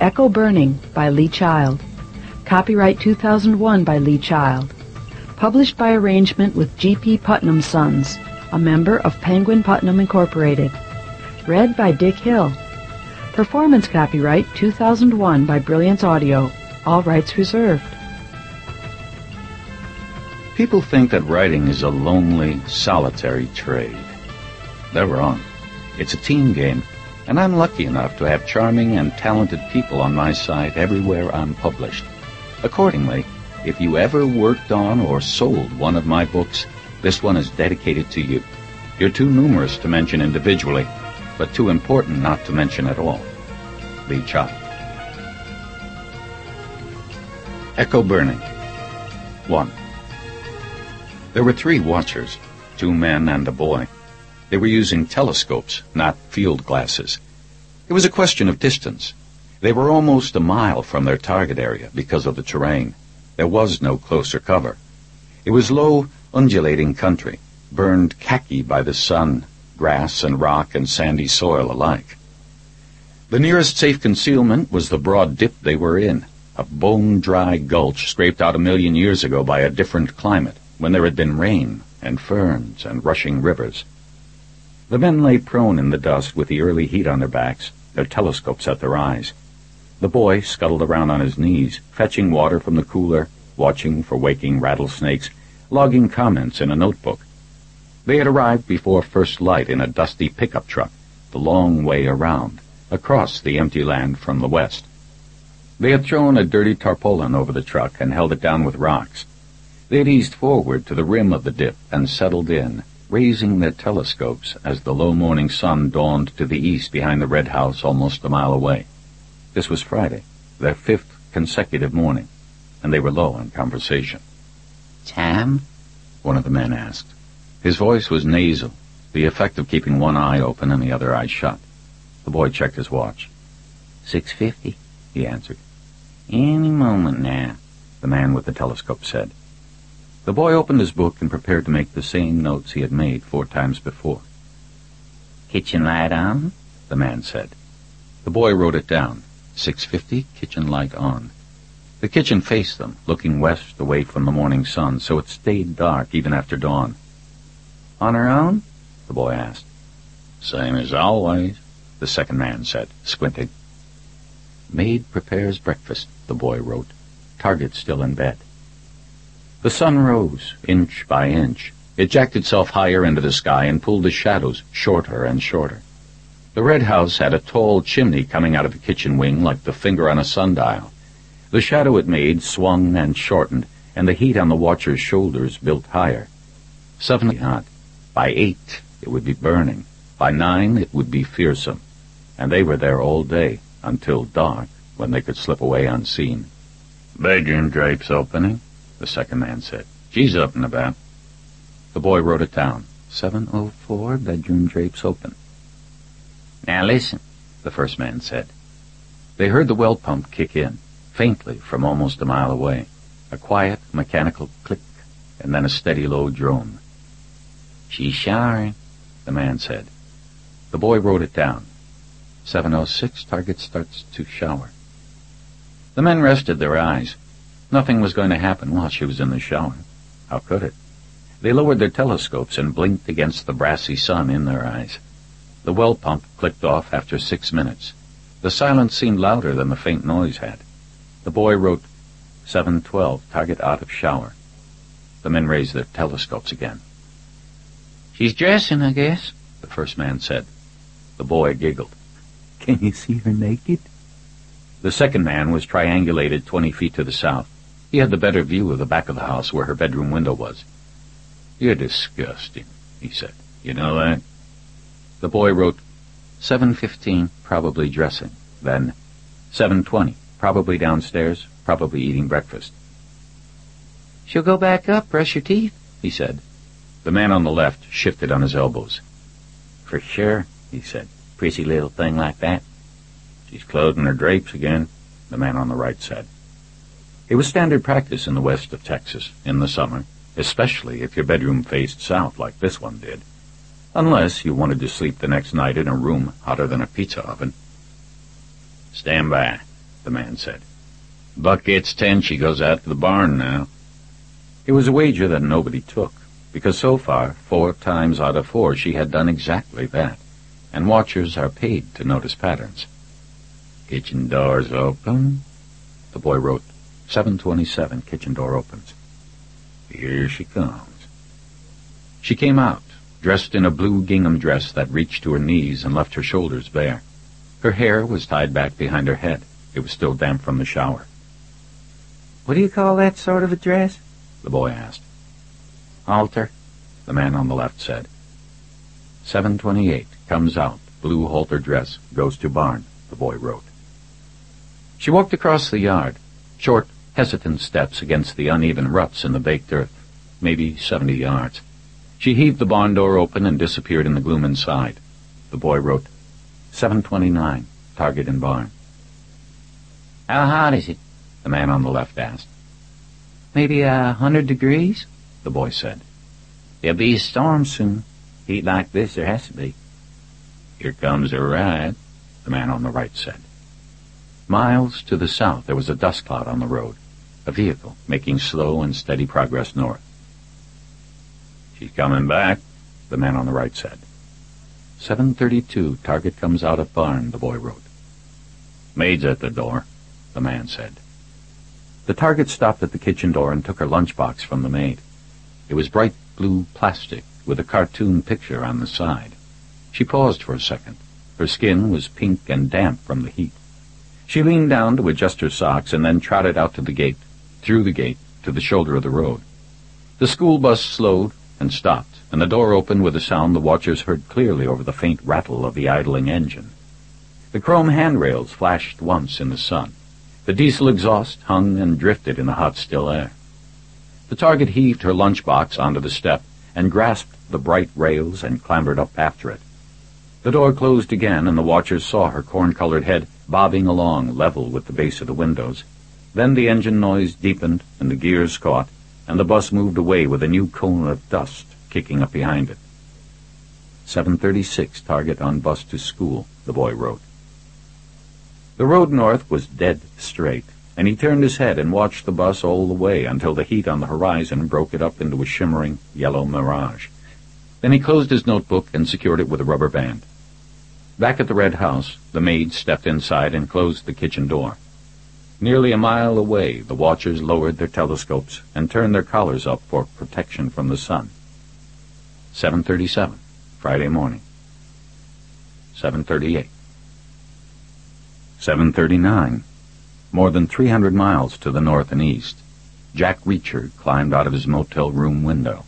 Echo Burning by Lee Child. Copyright 2001 by Lee Child. Published by arrangement with G.P. Putnam Sons, a member of Penguin Putnam Incorporated. Read by Dick Hill. Performance copyright 2001 by Brilliance Audio. All rights reserved. People think that writing is a lonely, solitary trade. They're wrong. It's a team game, and I'm lucky enough to have charming and talented people on my side everywhere I'm published. Accordingly, if you ever worked on or sold one of my books, this one is dedicated to you. You're too numerous to mention individually, but too important not to mention at all. Lee Child. Echo Burning. 1. There were 3 watchers, 2 men and a boy. They were using telescopes, not field glasses. It was a question of distance. They were almost a mile from their target area because of the terrain. There was no closer cover. It was low, undulating country, burned khaki by the sun, grass and rock and sandy soil alike. The nearest safe concealment was the broad dip they were in, a bone-dry gulch scraped out 1,000,000 years ago by a different climate, when there had been rain and ferns and rushing rivers. The men lay prone in the dust with the early heat on their backs, their telescopes at their eyes. The boy scuttled around on his knees, fetching water from the cooler, watching for waking rattlesnakes, logging comments in a notebook. They had arrived before first light in a dusty pickup truck, the long way around, across the empty land from the west. They had thrown a dirty tarpaulin over the truck and held it down with rocks. They had eased forward to the rim of the dip and settled in, raising their telescopes as the low morning sun dawned to the east behind the red house almost a mile away. This was Friday, their 5th consecutive morning, and they were low on conversation. "Time?" one of the men asked. His voice was nasal, the effect of keeping one eye open and the other eye shut. The boy checked his watch. 6:50, he answered. "Any moment now," the man with the telescope said. The boy opened his book and prepared to make the same notes he had made 4 times before. "Kitchen light on?" the man said. The boy wrote it down. 6:50, kitchen light on. The kitchen faced them, looking west away from the morning sun, so it stayed dark even after dawn. "On her own?" the boy asked. "Same as always," the second man said, squinting. Maid prepares breakfast, the boy wrote. Target still in bed. The sun rose, inch by inch. It jacked itself higher into the sky and pulled the shadows shorter and shorter. The red house had a tall chimney coming out of the kitchen wing like the finger on a sundial. The shadow it made swung and shortened, and the heat on the watcher's shoulders built higher. 7 hot. By 8, it would be burning. By 9, it would be fearsome. And they were there all day, until dark, when they could slip away unseen. "Bedroom drapes opening," the second man said. "She's up and about." The boy wrote it down. 7:04, bedroom drapes open. "Now listen," the first man said. They heard the well pump kick in, faintly from almost a mile away. A quiet, mechanical click, and then a steady low drone. "She's showering," the man said. The boy wrote it down. 7:06, target starts to shower. The men rested their eyes. Nothing was going to happen while she was in the shower. How could it? They lowered their telescopes and blinked against the brassy sun in their eyes. The well pump clicked off after 6 minutes. The silence seemed louder than the faint noise had. The boy wrote 7:12, target out of shower. The men raised their telescopes again. "She's dressing, I guess," the first man said. The boy giggled. "Can you see her naked?" The second man was triangulated 20 feet to the south. He had the better view of the back of the house where her bedroom window was. "You're disgusting," he said. "You know that?" The boy wrote 7:15, probably dressing. Then 7:20, probably downstairs, probably eating breakfast. "She'll go back up, brush your teeth," he said. The man on the left shifted on his elbows. "For sure," he said. "Pretty little thing like that." "She's closing her drapes again," the man on the right said. It was standard practice in the west of Texas in the summer, especially if your bedroom faced south like this one did, unless you wanted to sleep the next night in a room hotter than a pizza oven. "Stand by," the man said. "Buck gets 10, she goes out to the barn now." It was a wager that nobody took, because so far, 4 times out of 4, she had done exactly that, and watchers are paid to notice patterns. "Kitchen door's open," the boy wrote. 7:27, kitchen door opens. "Here she comes." She came out, dressed in a blue gingham dress that reached to her knees and left her shoulders bare. Her hair was tied back behind her head. It was still damp from the shower. "What do you call that sort of a dress?" the boy asked. "Halter," the man on the left said. 7:28, comes out, blue halter dress, goes to barn, the boy wrote. She walked across the yard, short, hesitant steps against the uneven ruts in the baked earth, maybe 70 yards. She heaved the barn door open and disappeared in the gloom inside. The boy wrote, 7:29, target in barn. "How hot is it?" the man on the left asked. "Maybe 100 degrees," the boy said. "There'll be a storm soon. Heat like this there has to be." "Here comes a ride," the man on the right said. Miles to the south there was a dust cloud on the road, a vehicle making slow and steady progress north. "She's coming back," the man on the right said. 7:32, target comes out of barn, the boy wrote. "Maid's at the door," the man said. The target stopped at the kitchen door and took her lunchbox from the maid. It was bright blue plastic with a cartoon picture on the side. She paused for a second. Her skin was pink and damp from the heat. She leaned down to adjust her socks and then trotted out to the gate, through the gate, to the shoulder of the road. The school bus slowed and stopped, and the door opened with a sound the watchers heard clearly over the faint rattle of the idling engine. The chrome handrails flashed once in the sun. The diesel exhaust hung and drifted in the hot, still air. The target heaved her lunchbox onto the step and grasped the bright rails and clambered up after it. The door closed again, and the watchers saw her corn-colored head bobbing along level with the base of the windows. Then the engine noise deepened, and the gears caught, and the bus moved away with a new cone of dust kicking up behind it. 7:36, target on bus to school, the boy wrote. The road north was dead straight, and he turned his head and watched the bus all the way until the heat on the horizon broke it up into a shimmering yellow mirage. Then he closed his notebook and secured it with a rubber band. Back at the red house, the maid stepped inside and closed the kitchen door. Nearly a mile away, the watchers lowered their telescopes and turned their collars up for protection from the sun. 7:37, Friday morning. 7:38. 7:39. More than 300 miles to the north and east. Jack Reacher climbed out of his motel room window.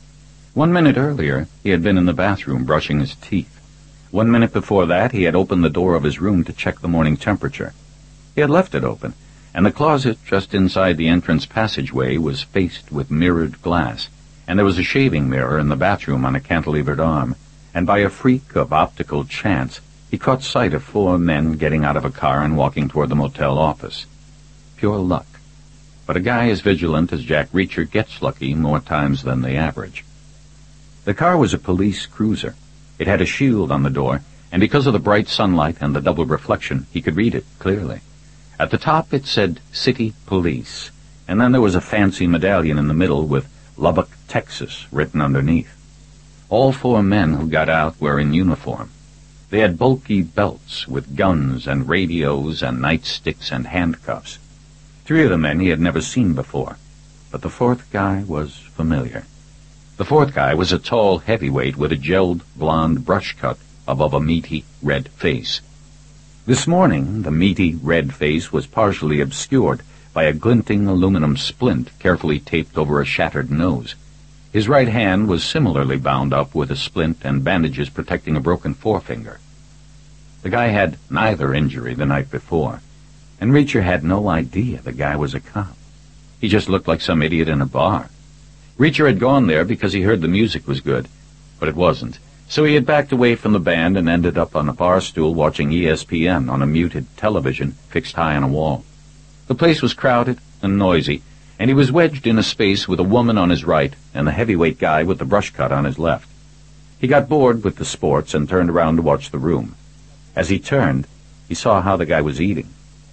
1 minute earlier, he had been in the bathroom brushing his teeth. 1 minute before that, he had opened the door of his room to check the morning temperature. He had left it open, and the closet just inside the entrance passageway was faced with mirrored glass, and there was a shaving mirror in the bathroom on a cantilevered arm, and by a freak of optical chance, he caught sight of 4 men getting out of a car and walking toward the motel office. Pure luck. But a guy as vigilant as Jack Reacher gets lucky more times than the average. The car was a police cruiser. It had a shield on the door, and because of the bright sunlight and the double reflection, he could read it clearly. At the top it said City Police, and then there was a fancy medallion in the middle with Lubbock, Texas written underneath. All 4 men who got out were in uniform. They had bulky belts with guns and radios and nightsticks and handcuffs. 3 of the men he had never seen before, but the 4th guy was familiar. The 4th guy was a tall heavyweight with a gelled blonde brush cut above a meaty red face. This morning, the meaty red face was partially obscured by a glinting aluminum splint carefully taped over a shattered nose. His right hand was similarly bound up with a splint and bandages protecting a broken forefinger. The guy had neither injury the night before, and Reacher had no idea the guy was a cop. He just looked like some idiot in a bar. Reacher had gone there because he heard the music was good, but it wasn't, so he had backed away from the band and ended up on a bar stool watching ESPN on a muted television fixed high on a wall. The place was crowded and noisy, and he was wedged in a space with a woman on his right and the heavyweight guy with the brush cut on his left. He got bored with the sports and turned around to watch the room. As he turned, he saw how the guy was eating.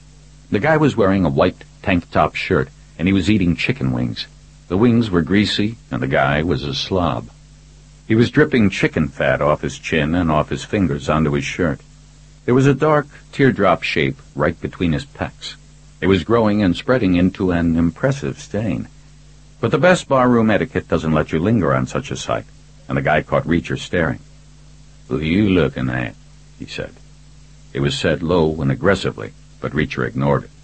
The guy was wearing a white tank-top shirt, and he was eating chicken wings. The wings were greasy, and the guy was a slob. He was dripping chicken fat off his chin and off his fingers onto his shirt. There was a dark teardrop shape right between his pecs. It was growing and spreading into an impressive stain. But the best barroom etiquette doesn't let you linger on such a sight, and the guy caught Reacher staring. "Who you looking at?" he said. It was said low and aggressively, but Reacher ignored it.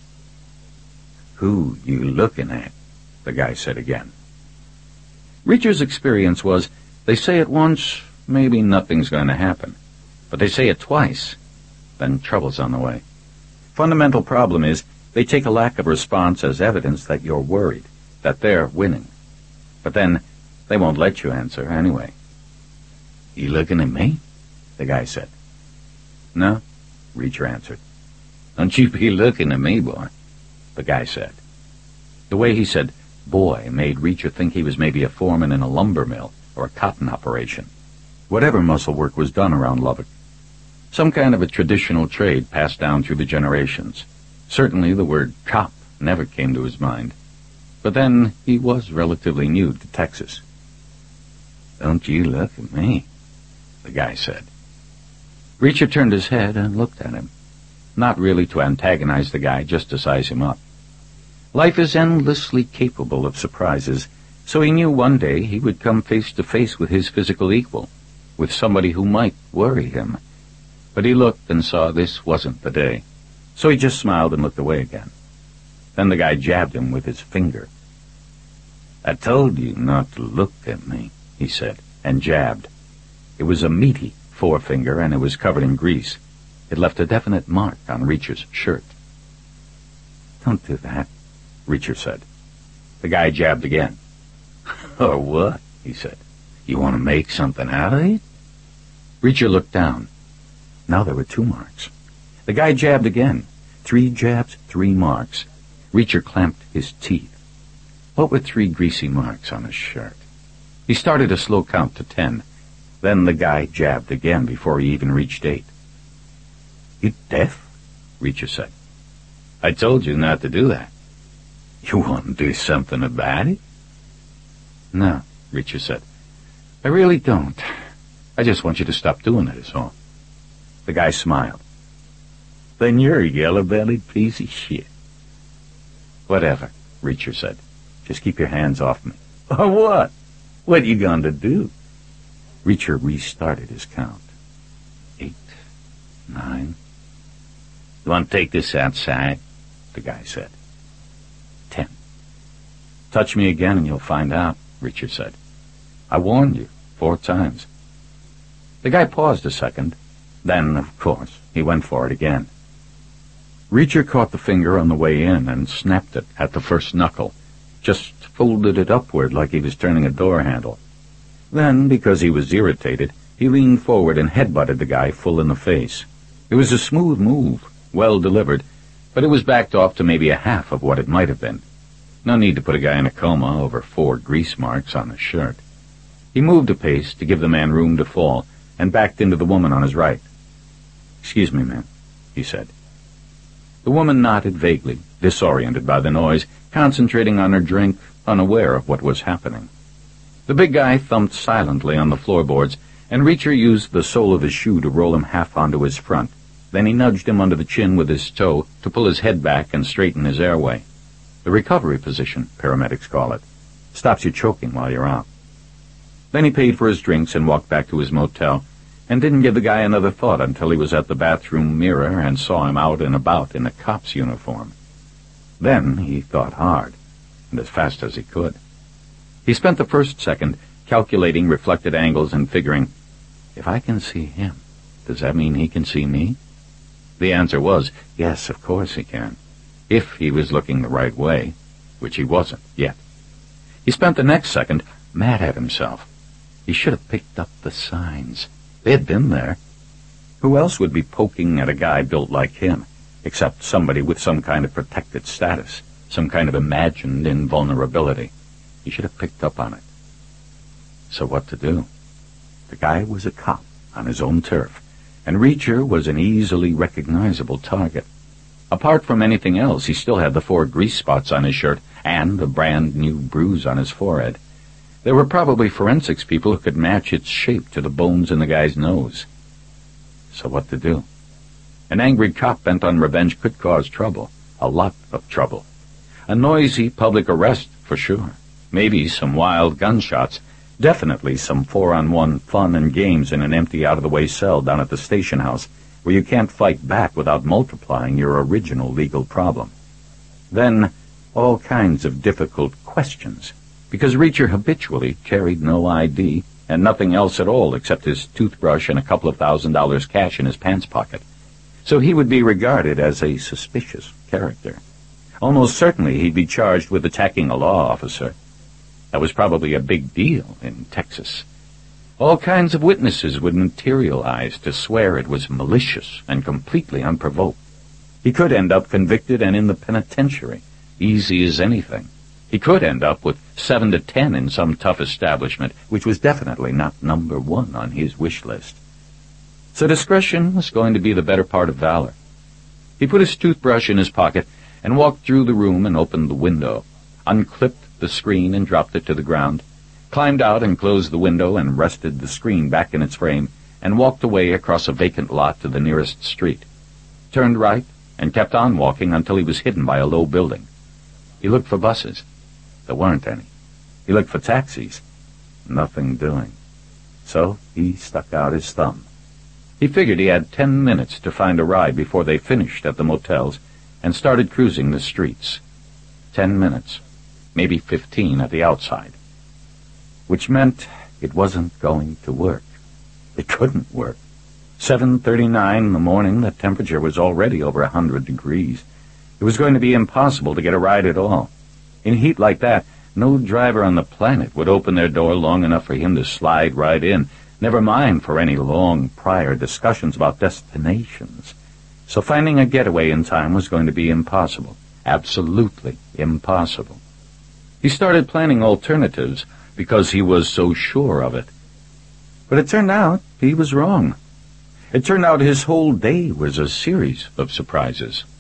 "Who you looking at?" the guy said again. Reacher's experience was, they say it once, maybe nothing's going to happen. But they say it twice, then trouble's on the way. Fundamental problem is, they take a lack of response as evidence that you're worried, that they're winning. But then, they won't let you answer anyway. "You looking at me?" the guy said. "No," Reacher answered. "Don't you be looking at me, boy," the guy said. The way he said boy made Reacher think he was maybe a foreman in a lumber mill or a cotton operation. Whatever muscle work was done around Lubbock. Some kind of a traditional trade passed down through the generations. Certainly the word cop never came to his mind. But then he was relatively new to Texas. "Don't you look at me," the guy said. Reacher turned his head and looked at him. Not really to antagonize the guy, just to size him up. Life is endlessly capable of surprises, so he knew one day he would come face to face with his physical equal, with somebody who might worry him. But he looked and saw this wasn't the day, so he just smiled and looked away again. Then the guy jabbed him with his finger. "I told you not to look at me," he said, and jabbed. It was a meaty forefinger, and it was covered in grease. It left a definite mark on Reacher's shirt. "Don't do that," Reacher said. The guy jabbed again. "Or what?" he said. "You want to make something out of it?" Reacher looked down. Now there were 2 marks. The guy jabbed again. 3 jabs, 3 marks. Reacher clamped his teeth. What were 3 greasy marks on his shirt? He started a slow count to 10. Then the guy jabbed again before he even reached 8. "You deaf?" Reacher said. "I told you not to do that." "You want to do something about it?" "No," Reacher said. "I really don't. I just want you to stop doing it, is all." The guy smiled. "Then you're a yellow-bellied piece of shit." "Whatever," Reacher said. "Just keep your hands off me." "Or what? What you going to do?" Reacher restarted his count. 8, 9. "You want to take this outside?" the guy said. 10. "Touch me again and you'll find out," Reacher said. "I warned you 4 times. The guy paused a second. Then, of course, he went for it again. Reacher caught the finger on the way in and snapped it at the first knuckle, just folded it upward like he was turning a door handle. Then, because he was irritated, he leaned forward and headbutted the guy full in the face. It was a smooth move, well delivered, but it was backed off to maybe a half of what it might have been. No need to put a guy in a coma over 4 grease marks on his shirt. He moved a pace to give the man room to fall and backed into the woman on his right. "Excuse me, ma'am," he said. The woman nodded vaguely, disoriented by the noise, concentrating on her drink, unaware of what was happening. The big guy thumped silently on the floorboards, and Reacher used the sole of his shoe to roll him half onto his front. Then he nudged him under the chin with his toe to pull his head back and straighten his airway. The recovery position, paramedics call it. Stops you choking while you're out. Then he paid for his drinks and walked back to his motel, and didn't give the guy another thought until he was at the bathroom mirror and saw him out and about in a cop's uniform. Then he thought hard, and as fast as he could. He spent the first second calculating reflected angles and figuring, if I can see him, does that mean he can see me? The answer was, yes, of course he can, if he was looking the right way, which he wasn't yet. He spent the next second mad at himself. He should have picked up the signs. They had been there. Who else would be poking at a guy built like him, except somebody with some kind of protected status, some kind of imagined invulnerability? He should have picked up on it. So what to do? The guy was a cop on his own turf, and Reacher was an easily recognizable target. Apart from anything else, he still had the 4 grease spots on his shirt and a brand-new bruise on his forehead. There were probably forensics people who could match its shape to the bones in the guy's nose. So what to do? An angry cop bent on revenge could cause trouble. A lot of trouble. A noisy public arrest, for sure. Maybe some wild gunshots. Definitely some 4-on-1 fun and games in an empty, out-of-the-way cell down at the station house, where you can't fight back without multiplying your original legal problem. Then, all kinds of difficult questions, because Reacher habitually carried no ID and nothing else at all except his toothbrush and a couple of $1,000 cash in his pants pocket. So he would be regarded as a suspicious character. Almost certainly he'd be charged with attacking a law officer. That was probably a big deal in Texas. All kinds of witnesses would materialize to swear it was malicious and completely unprovoked. He could end up convicted and in the penitentiary, easy as anything. He could end up with 7 to 10 in some tough establishment, which was definitely not number 1 on his wish list. So discretion was going to be the better part of valor. He put his toothbrush in his pocket and walked through the room and opened the window, unclipped the screen and dropped it to the ground, climbed out and closed the window and rested the screen back in its frame, and walked away across a vacant lot to the nearest street. Turned right and kept on walking until he was hidden by a low building. He looked for buses. There weren't any. He looked for taxis. Nothing doing. So he stuck out his thumb. He figured he had 10 minutes to find a ride before they finished at the motels and started cruising the streets. 10 minutes. Maybe 15 at the outside. Which meant it wasn't going to work. It couldn't work. 7:39 in the morning, the temperature was already over 100 degrees. It was going to be impossible to get a ride at all. In heat like that, no driver on the planet would open their door long enough for him to slide right in, never mind for any long prior discussions about destinations. So finding a getaway in time was going to be impossible. Absolutely impossible. He started planning alternatives because he was so sure of it. But it turned out he was wrong. It turned out his whole day was a series of surprises.